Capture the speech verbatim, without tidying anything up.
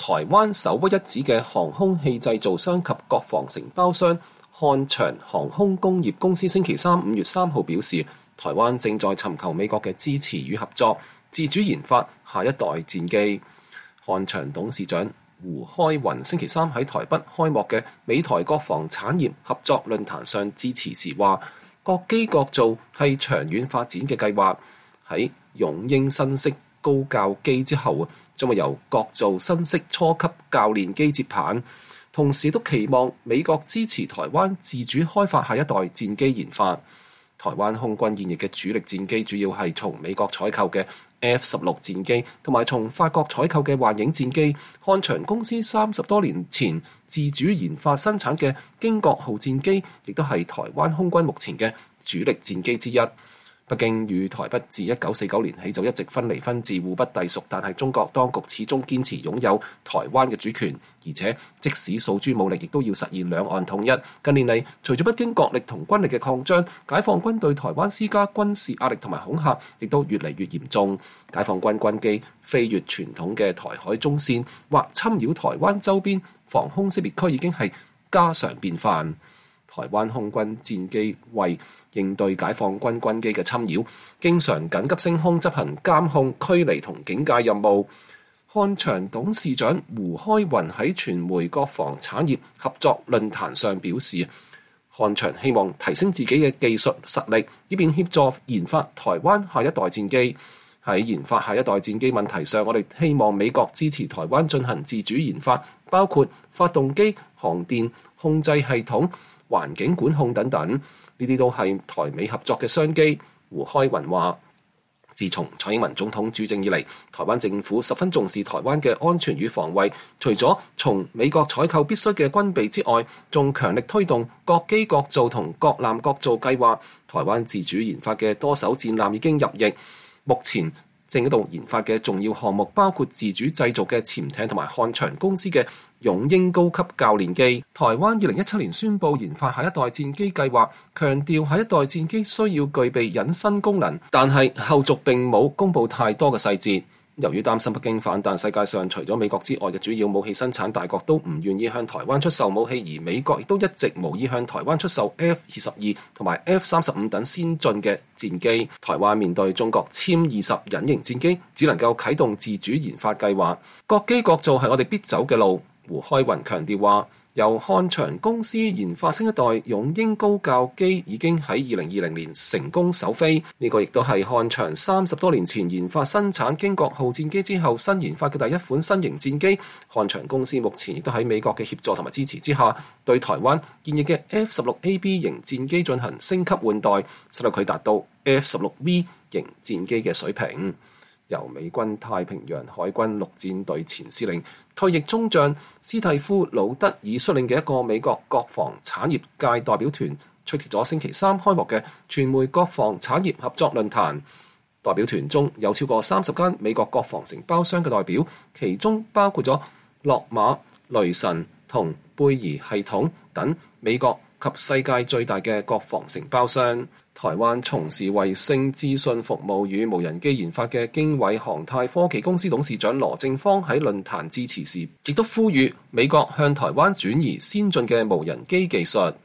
台灣首屈一指嘅航空器製造商及國防承包商漢翔航空工業公司星期三五月三號表示，台灣正在尋求美國嘅支持與合作，自主研發下一代戰機。漢翔董事長胡開雲星期三喺台北開幕嘅美台國防產業合作論壇上致辭時話，各機各造係長遠發展嘅計劃，喺勇鷹新式高教機之後，將會由各造新式初級教練機接棒，同時都期望美國支持台灣自主開發下一代戰機研發。台灣空軍現役嘅主力戰機主要係從美國採購嘅 F 十六戰機，同埋從法國採購嘅幻影戰機。漢翔公司三十多年前自主研發生產嘅經國號戰機，亦都係台灣空軍目前嘅主力戰機之一。北京與台北自一九四九年起就一直分離分治，互不隸屬，但係中國當局始終堅持擁有台灣嘅主權，而且即使訴諸武力，亦都要實現兩岸統一。近年嚟，隨住北京國力同軍力嘅擴張，解放軍對台灣施加軍事壓力同埋恐嚇，亦都越嚟越嚴重。解放軍軍機飛越傳統嘅台海中線或侵擾台灣周邊防空識別區已經係家常便飯。台灣空軍戰機為應對解放軍軍機嘅侵擾，經常緊急升空執行監控、驅離同警戒任務。漢翔董事長胡開雲喺傳媒國防產業合作論壇上表示，漢翔希望提升自己嘅技術實力，以便協助研發台灣下一代戰機。喺研發下一代戰機問題上，我哋希望美國支持台灣進行自主研發，包括發動機、航電、控制系統、環境管控等等。呢啲都係台美合作嘅商機。胡開雲話，自從蔡英文總統主政以嚟，台灣政府十分重視台灣嘅安全與防衛，除咗從美國採購必須嘅軍備之外，仲強力推動各機各造同各艦各造計劃。台灣自主研發嘅多艘戰艦已經入役，目前正喺度研發嘅重要項目包括自主製造嘅潛艇同埋漢翔公司嘅勇鷹高級教練機。台灣二零一七年宣布研發下一代戰機計劃，強調下一代戰機需要具備隱身功能，但係後續並冇公布太多嘅細節。由於擔心北京反彈，世界上除咗美國之外嘅主要武器生產大國都唔願意向台灣出售武器，而美國亦都一直無意向台灣出售 F 二十二同埋 F 三十五等先進嘅戰機。台灣面對中國殲二十隱形戰機，只能夠啟動自主研發計劃。各機各造係我哋必走嘅路。胡開雲強調話，由漢翔公司研發新一代勇鷹高教機已經喺二零二零年成功首飛，呢、這個亦都係漢翔三十多年前研發生產經國號戰機之後新研發嘅第一款新型戰機。漢翔公司目前亦都喺美國嘅協助同埋支持之下，對台灣現役嘅 F 十六 A B 型戰機進行升級換代，使到佢達到 F 十六 V 型戰機嘅水平。由美軍太平洋海軍陸戰隊前司令、退役中將斯蒂夫·魯德爾率領嘅一個美國國防產業界代表團出席咗星期三開幕嘅傳媒國防產業合作論壇。代表團中有超過三十間美國國防承包商嘅代表，其中包括咗洛馬、雷神同貝爾系統等美國及世界最大嘅國防承包商。台灣從事衛星資訊服務與無人機研發嘅經緯航太科技公司董事長羅正方喺論壇致辭時，亦都呼籲美國向台灣轉移先進嘅無人機技術。